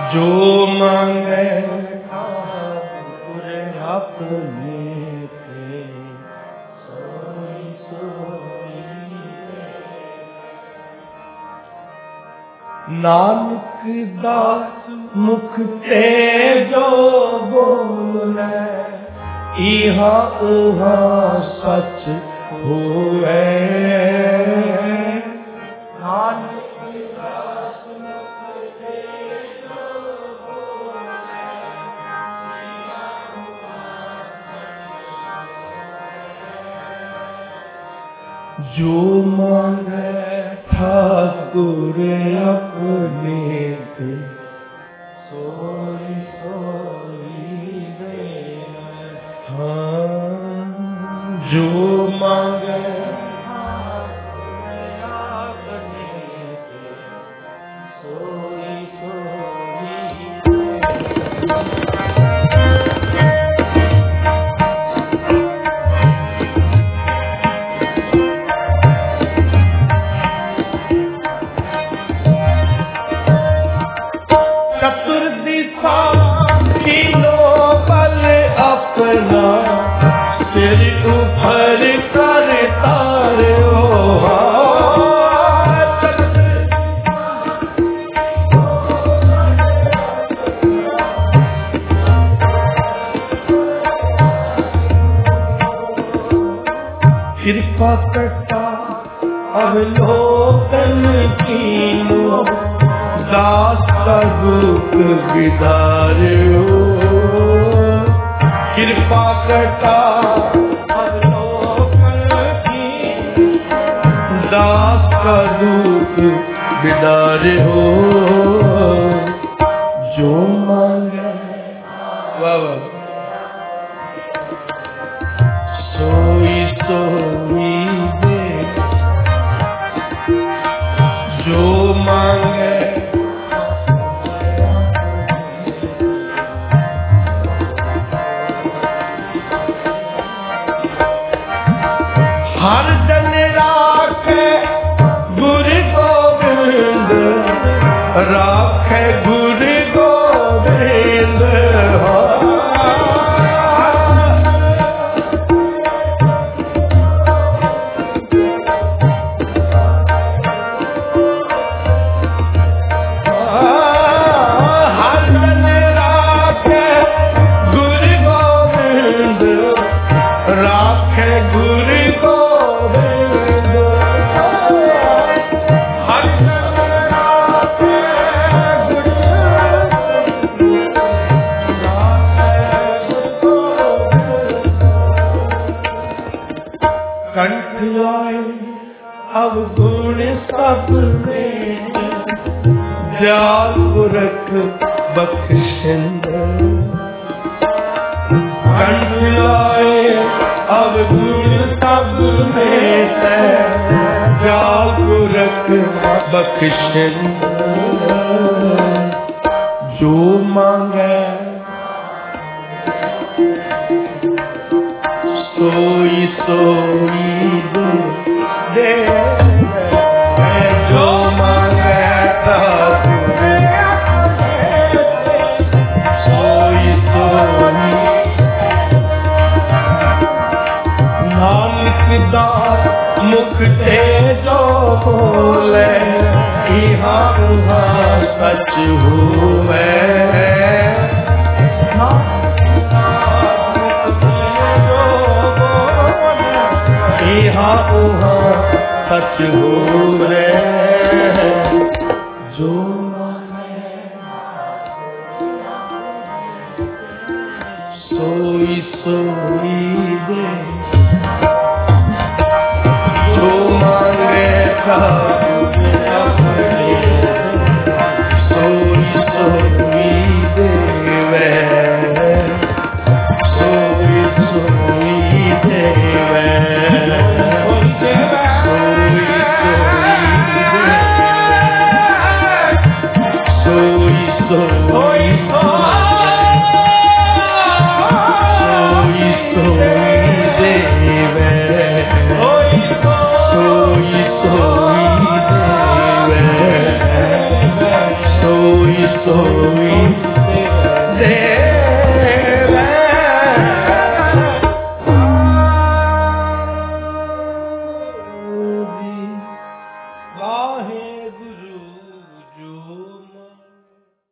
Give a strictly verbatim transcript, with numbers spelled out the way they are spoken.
जो मांगे ठाकुर अपने थे, सोई सोई दे। नानक दास मुख ते जो बोले, इहाँ उहाँ सच होवे। जो मांगे ठाकुर अपने से, सोई सोई दे। हाँ, जो मांगे ठाकुर अपने से, सोई सोई दे। कृपा करता अवलोकन कीनो, दास का दुख विदार्यो। कृपा करता अवलोकन कीनो, दास का दुख विदार्यो। जो मांगे वाह वाह सोई सोई दे। जो मांगे हर जन राखे गुरु गोविंद, राखे गुरु गोविंद। अवगुण सब में दयाल पुरख बख्शिंद। कंठ लाए अवगुण सब में दयाल पुरख बख्शिंद। जो मांगे सोई सोई दे, दे। जो मांगे ठाकुर सोई सोई। नानक दास मुख ते जो बोले, इहाँ उहाँ सच हुए। इहाँ उहाँ सच हुए। जो सोई सोई दे। जो मांगे ठाकुर अपने, सोई सोई देवे। सोई सोई देवे। So सोई देवे। वाहे गुरु